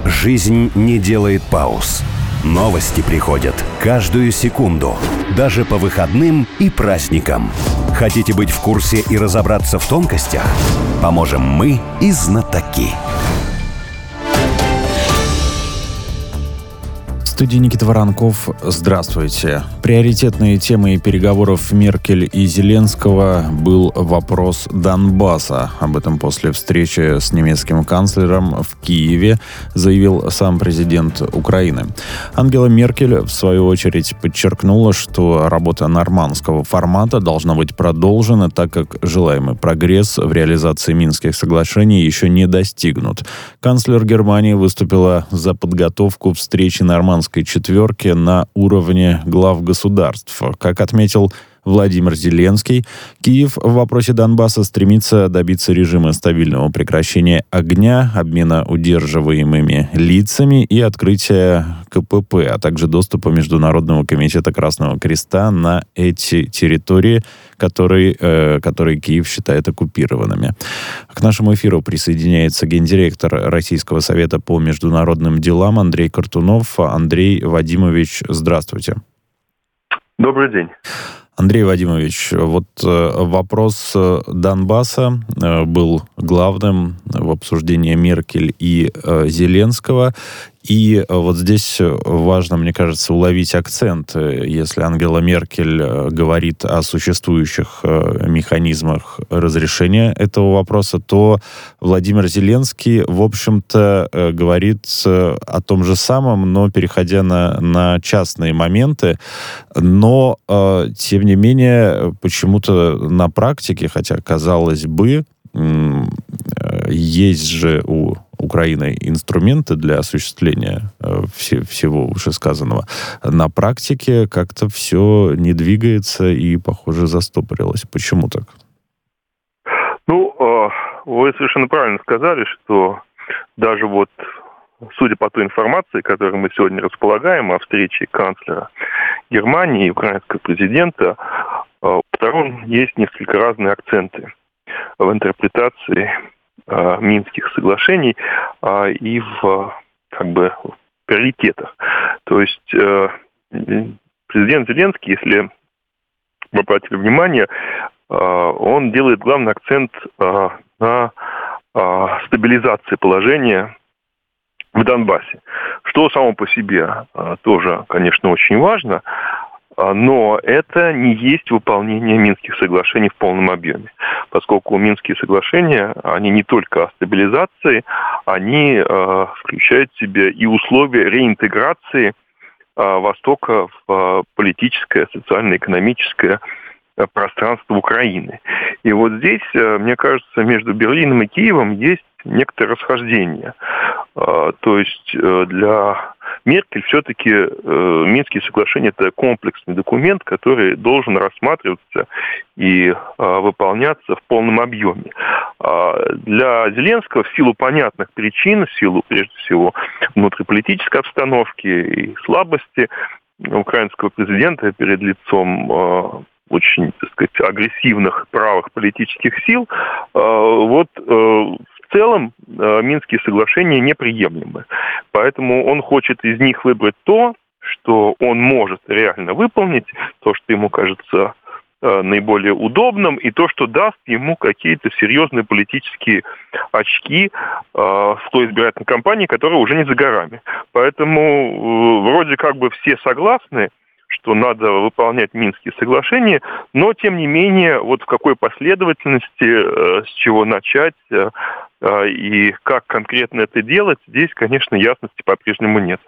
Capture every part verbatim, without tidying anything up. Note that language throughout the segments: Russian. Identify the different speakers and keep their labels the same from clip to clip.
Speaker 1: Жизнь не делает пауз. Новости приходят каждую секунду, даже по выходным и праздникам. Хотите быть в курсе и разобраться в тонкостях? Поможем мы и знатоки.
Speaker 2: В студии Никита Воронков. Здравствуйте. Приоритетной темой переговоров Меркель и Зеленского был вопрос Донбасса. Об этом после встречи с немецким канцлером в Киеве заявил сам президент Украины. Ангела Меркель, в свою очередь, подчеркнула, что работа нормандского формата должна быть продолжена, так как желаемый прогресс в реализации Минских соглашений еще не достигнут. Канцлер Германии выступила за подготовку встречи нормандской четверки на уровне глав государств. Как отметил Владимир Зеленский, Киев в вопросе Донбасса стремится добиться режима стабильного прекращения огня, обмена удерживаемыми лицами и открытия ка пэ пэ, а также доступа Международного комитета Красного Креста на эти территории, которые, э, которые Киев считает оккупированными. К нашему эфиру присоединяется гендиректор Российского совета по международным делам Андрей Картунов. Андрей Вадимович, здравствуйте.
Speaker 3: Добрый день.
Speaker 2: Андрей Вадимович, вот э, вопрос Донбасса э, был главным в обсуждении Меркель и э, Зеленского. И вот здесь важно, мне кажется, уловить акцент. Если Ангела Меркель говорит о существующих механизмах разрешения этого вопроса, то Владимир Зеленский, в общем-то, говорит о том же самом, но переходя на, на частные моменты. Но, тем не менее, почему-то на практике, хотя, казалось бы, есть же у Украины инструменты для осуществления э, все, всего вышесказанного. На практике как-то все не двигается и, похоже, застопорилось. Почему так?
Speaker 3: Ну, э, вы совершенно правильно сказали, что даже вот, судя по той информации, которой мы сегодня располагаем о встрече канцлера Германии и украинского президента, э, у сторон есть несколько разные акценты в интерпретации э, Минских соглашений э, и в как бы в приоритетах. То есть э, президент Зеленский, если вы обратили внимание, э, он делает главный акцент э, на э, стабилизации положения в Донбассе, что само по себе э, тоже, конечно, очень важно. Но это не есть выполнение Минских соглашений в полном объеме, поскольку Минские соглашения, они не только о стабилизации, они э, включают в себя и условия реинтеграции э, Востока в э, политическое, социально-экономическое э, пространство Украины. И вот здесь, э, мне кажется, между Берлином и Киевом есть некоторое расхождение. Э, то есть э, для Меркель все-таки э, Минские соглашения – это комплексный документ, который должен рассматриваться и э, выполняться в полном объеме. А для Зеленского в силу понятных причин, в силу, прежде всего, внутриполитической обстановки и слабости украинского президента перед лицом э, очень, так сказать, агрессивных правых политических сил, э, вот э, в целом э, Минские соглашения неприемлемы. Поэтому он хочет из них выбрать то, что он может реально выполнить, то, что ему кажется э, наиболее удобным, и то, что даст ему какие-то серьезные политические очки э, в той избирательной кампании, которая уже не за горами. Поэтому э, вроде как бы все согласны, что надо выполнять Минские соглашения, но, тем не менее, вот в какой последовательности, э, с чего начать э, э, и как конкретно это делать, здесь, конечно, ясности по-прежнему нет.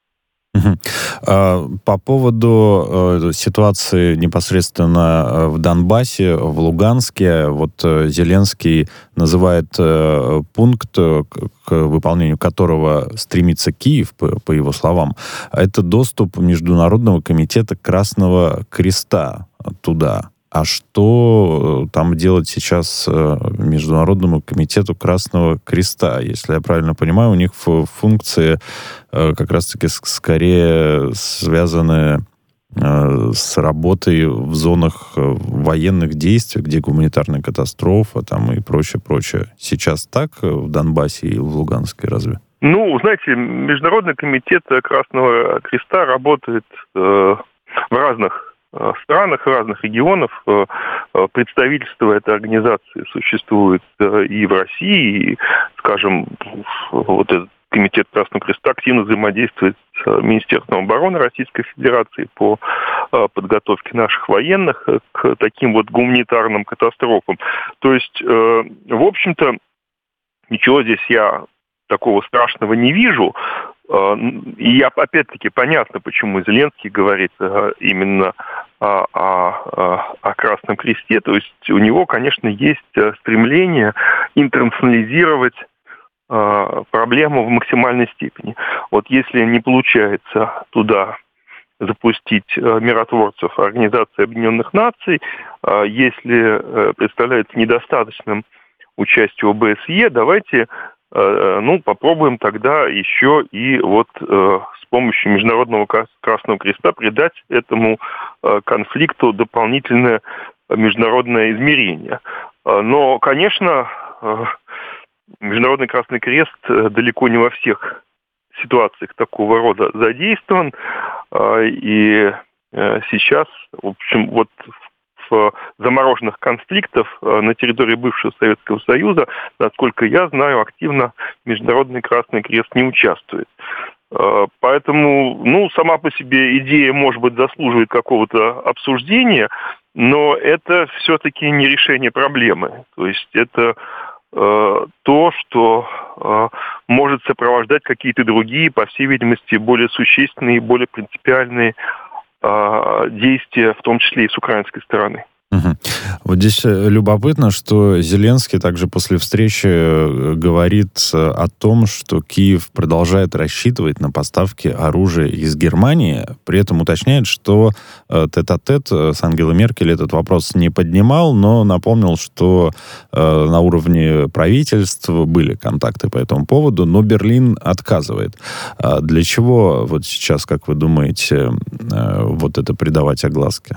Speaker 2: По поводу ситуации непосредственно в Донбассе, в Луганске, вот Зеленский называет пункт, к выполнению которого стремится Киев, по его словам, это доступ Международного комитета Красного Креста туда. А что там делать сейчас Международному комитету Красного Креста? Если я правильно понимаю, у них функции как раз-таки скорее связаны с работой в зонах военных действий, где гуманитарная катастрофа там и прочее, прочее. Сейчас так в Донбассе и в Луганске разве?
Speaker 3: Ну, знаете, Международный комитет Красного Креста работает э, в разных э, странах, в разных регионах. Э, представительство этой организации существует э, и в России, и, скажем, вот этот Комитет Красного Креста активно взаимодействует с Министерством обороны Российской Федерации по э, подготовке наших военных к таким вот гуманитарным катастрофам. То есть, э, в общем-то, ничего здесь я такого страшного не вижу. И опять-таки понятно, почему Зеленский говорит именно о, о, о Красном Кресте. То есть у него, конечно, есть стремление интернационализировать проблему в максимальной степени. Вот если не получается туда запустить миротворцев Организации Объединенных Наций, если представляется недостаточным участие ОБСЕ, давайте ну, попробуем тогда еще и вот э, с помощью Международного Красного Креста придать этому э, конфликту дополнительное международное измерение. Но, конечно, э, Международный Красный Крест далеко не во всех ситуациях такого рода задействован. Э, и э, сейчас, в общем, вот в замороженных конфликтов на территории бывшего Советского Союза, насколько я знаю, активно Международный Красный Крест не участвует. Поэтому, ну, сама по себе идея, может быть, заслуживает какого-то обсуждения, но это все-таки не решение проблемы. То есть это э, то, что э, может сопровождать какие-то другие, по всей видимости, более существенные, более принципиальные действия, в том числе и с украинской стороны.
Speaker 2: Угу. Вот здесь любопытно, что Зеленский также после встречи говорит о том, что Киев продолжает рассчитывать на поставки оружия из Германии, при этом уточняет, что тет-а-тет с Ангелой Меркель этот вопрос не поднимал, но напомнил, что на уровне правительств были контакты по этому поводу, но Берлин отказывает. Для чего вот сейчас, как вы думаете, вот это придавать огласке?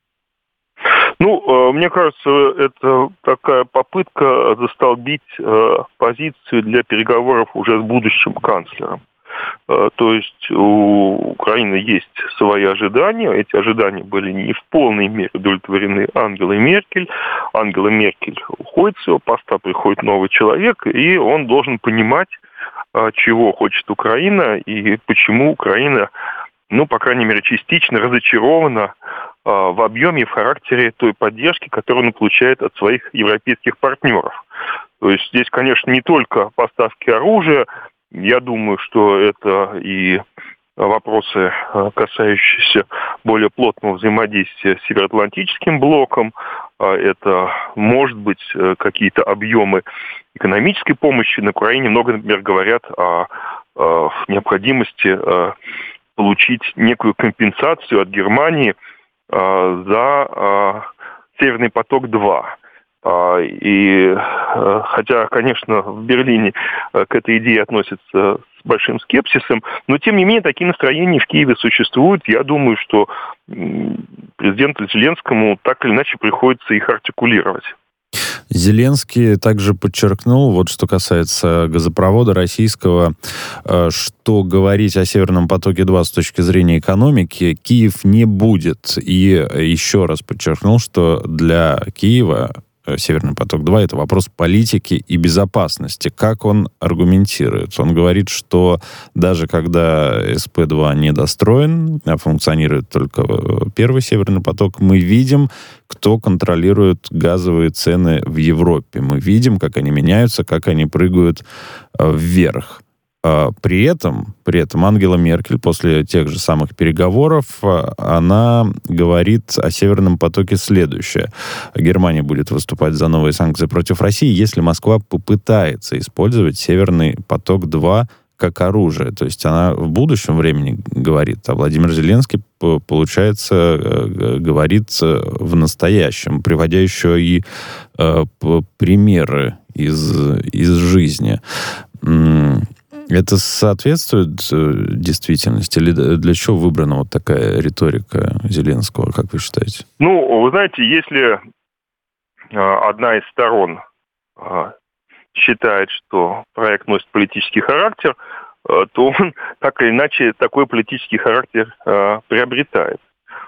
Speaker 3: Ну, мне кажется, это такая попытка застолбить позицию для переговоров уже с будущим канцлером. То есть у Украины есть свои ожидания. Эти ожидания были не в полной мере удовлетворены Ангелой Меркель. Ангела Меркель уходит с его поста, приходит новый человек, и он должен понимать, чего хочет Украина и почему Украина, ну, по крайней мере, частично разочарована в объеме и в характере той поддержки, которую он получает от своих европейских партнеров. То есть здесь, конечно, не только поставки оружия. Я думаю, что это и вопросы, касающиеся более плотного взаимодействия с Североатлантическим блоком. Это, может быть, какие-то объемы экономической помощи. На Украине много, например, говорят о, о необходимости получить некую компенсацию от Германии за «Северный поток-два». И хотя, конечно, в Берлине к этой идее относятся с большим скепсисом, но, тем не менее, такие настроения в Киеве существуют. Я думаю, что президенту Зеленскому так или иначе приходится их артикулировать.
Speaker 2: Зеленский также подчеркнул, вот что касается газопровода российского, что говорить о «Северном потоке-два» с точки зрения экономики Киев не будет. И еще раз подчеркнул, что для Киева «Северный поток-два» — это вопрос политики и безопасности. Как он аргументирует? Он говорит, что даже когда эс пэ два недостроен, а функционирует только первый «Северный поток», мы видим, кто контролирует газовые цены в Европе. Мы видим, как они меняются, как они прыгают вверх. При этом, при этом Ангела Меркель после тех же самых переговоров, она говорит о «Северном потоке» следующее. Германия будет выступать за новые санкции против России, если Москва попытается использовать «Северный поток-два» как оружие. То есть она в будущем времени говорит, а Владимир Зеленский, получается, говорит в настоящем, приводя еще и примеры из, из жизни. Это соответствует действительности? Или для чего выбрана вот такая риторика Зеленского, как вы считаете?
Speaker 3: Ну, вы знаете, если одна из сторон считает, что проект носит политический характер, то он так или иначе такой политический характер приобретает.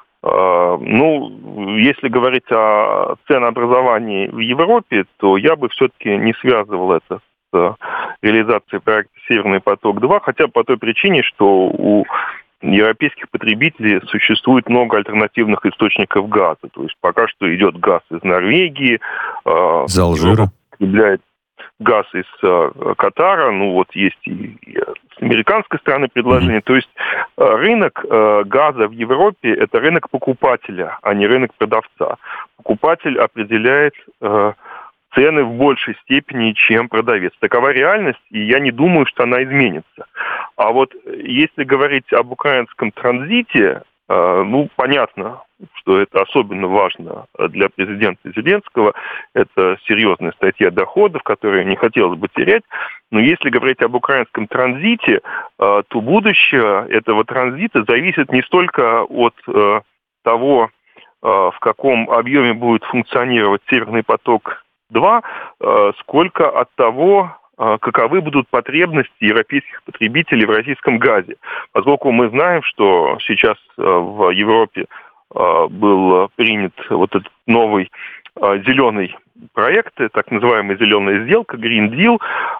Speaker 3: Ну, если говорить о ценообразовании в Европе, то я бы все-таки не связывал это с реализацией проекта «Северный поток-два», хотя по той причине, что у европейских потребителей существует много альтернативных источников газа. То есть пока что идет газ из Норвегии.
Speaker 2: Из Алжира.
Speaker 3: Потребляет газ из э, Катара, ну вот есть и, и с американской стороны предложение. Mm-hmm. То есть э, рынок э, газа в Европе – это рынок покупателя, а не рынок продавца. Покупатель определяет э, цены в большей степени, чем продавец. Такова реальность, и я не думаю, что она изменится. А вот если говорить об украинском транзите, э, ну, понятно, что это особенно важно для президента Зеленского. Это серьезная статья доходов, которую не хотелось бы терять. Но если говорить об украинском транзите, то будущее этого транзита зависит не столько от того, в каком объеме будет функционировать «Северный поток-два», сколько от того, каковы будут потребности европейских потребителей в российском газе. Поскольку мы знаем, что сейчас в Европе был принят вот этот новый зеленый проект, так называемая зеленая сделка, Green Deal.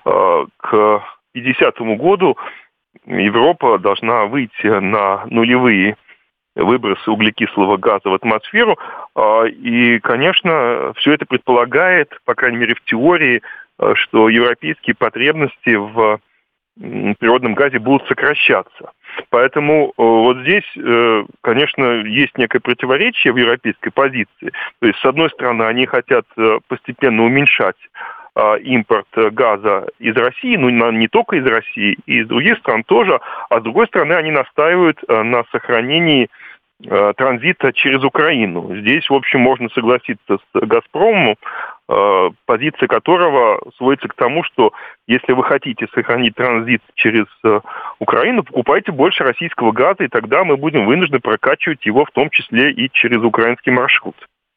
Speaker 3: К пятидесятому году Европа должна выйти на нулевые выбросы углекислого газа в атмосферу. И, конечно, все это предполагает, по крайней мере в теории, что европейские потребности в природном газе будут сокращаться. Поэтому вот здесь, конечно, есть некое противоречие в европейской позиции. То есть, с одной стороны, они хотят постепенно уменьшать импорт газа из России, ну, не только из России, и из других стран тоже, а с другой стороны, они настаивают на сохранении транзита через Украину. Здесь, в общем, можно согласиться с «Газпромом», позиция которого сводится к тому, что если вы хотите сохранить транзит через Украину, покупайте больше российского газа, и тогда мы будем вынуждены прокачивать его в том числе и через украинский маршрут.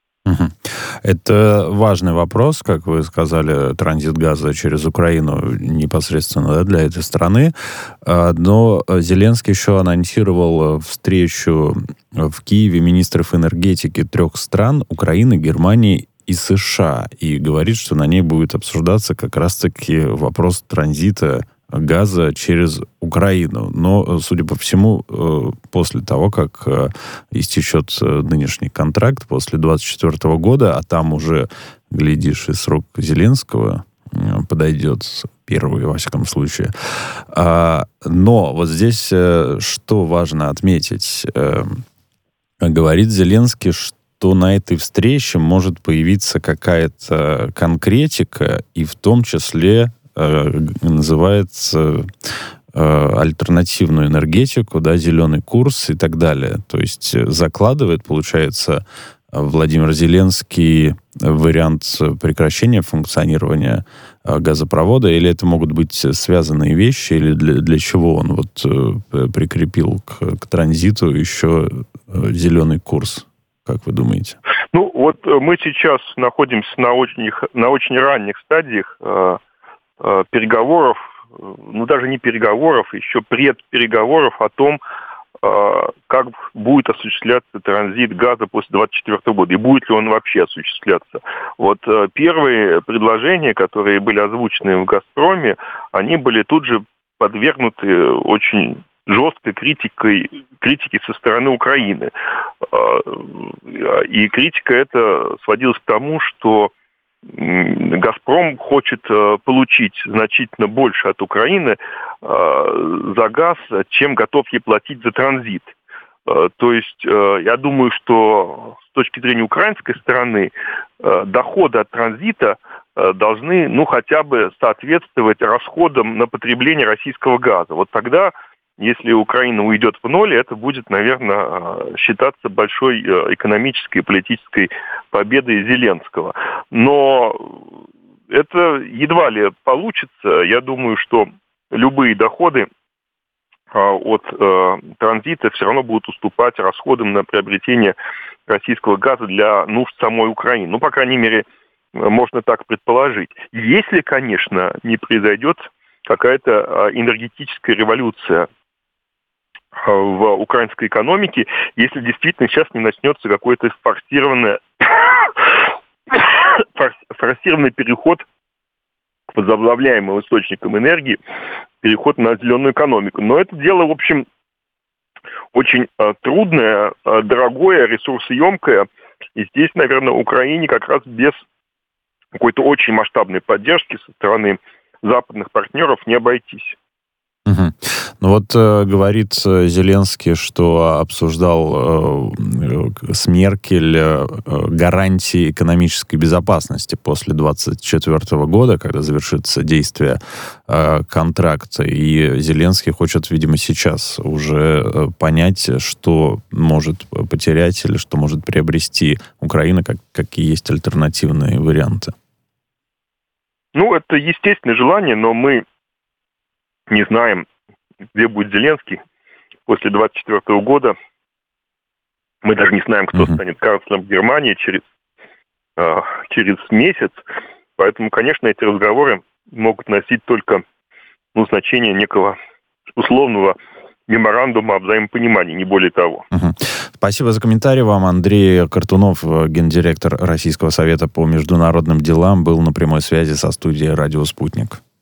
Speaker 2: Это важный вопрос, как вы сказали, транзит газа через Украину непосредственно, да, для этой страны. Но Зеленский еще анонсировал встречу в Киеве министров энергетики трех стран: Украины, Германии и США. И говорит, что на ней будет обсуждаться как раз-таки вопрос транзита газа через Украину. Но, судя по всему, после того, как истечет нынешний контракт, после двадцать четвёртого года, а там уже, глядишь, и срок Зеленского подойдет, первый, во всяком случае. Но вот здесь что важно отметить? Говорит Зеленский, что на этой встрече может появиться какая-то конкретика, и в том числе называется э, альтернативную энергетику, да, зеленый курс и так далее. То есть закладывает, получается, Владимир Зеленский вариант прекращения функционирования газопровода, или это могут быть связанные вещи, или для, для чего он вот э, прикрепил к, к транзиту еще зеленый курс, как вы думаете?
Speaker 3: Ну, вот мы сейчас находимся на очень, на очень ранних стадиях э, переговоров, ну даже не переговоров, еще предпереговоров о том, как будет осуществляться транзит газа после двадцать четвёртого года и будет ли он вообще осуществляться. Вот первые предложения, которые были озвучены в «Газпроме», они были тут же подвергнуты очень жесткой критикой, критики со стороны Украины. И критика эта сводилась к тому, что «Газпром» хочет получить значительно больше от Украины за газ, чем готов ей платить за транзит. То есть я думаю, что с точки зрения украинской стороны доходы от транзита должны, ну, хотя бы соответствовать расходам на потребление российского газа. Вот тогда, если Украина уйдет в ноль, это будет, наверное, считаться большой экономической и политической победой Зеленского. Но это едва ли получится. Я думаю, что любые доходы от э, транзита все равно будут уступать расходам на приобретение российского газа для нужд самой Украины. Ну, по крайней мере, можно так предположить. Если, конечно, не произойдет какая-то э, энергетическая революция э, в украинской экономике, если действительно сейчас не начнется какой-то форсированный, форсированный переход к возобновляемым источникам энергии, переход на зеленую экономику. Но это дело, в общем, очень э, трудное, э, дорогое, ресурсоемкое. И здесь, наверное, Украине как раз без какой-то очень масштабной поддержки со стороны западных партнеров не обойтись.
Speaker 2: Угу. Ну вот э, говорит Зеленский, что обсуждал э, с Меркель э, гарантии экономической безопасности после двадцать четвёртого года, когда завершится действие э, контракта. И Зеленский хочет, видимо, сейчас уже э, понять, что может потерять или что может приобрести Украина, как, какие есть альтернативные варианты.
Speaker 3: Ну, это естественное желание, но мы не знаем, где будет Зеленский после двадцать четвёртого года. Мы даже не знаем, кто uh-huh. станет канцлером Германии через, э, через месяц. Поэтому, конечно, эти разговоры могут носить только ну, значение некого условного меморандума о взаимопонимании, не более того.
Speaker 2: Uh-huh. Спасибо за комментарий вам. Андрей Картунов, гендиректор Российского совета по международным делам, был на прямой связи со студией «Радио Спутник».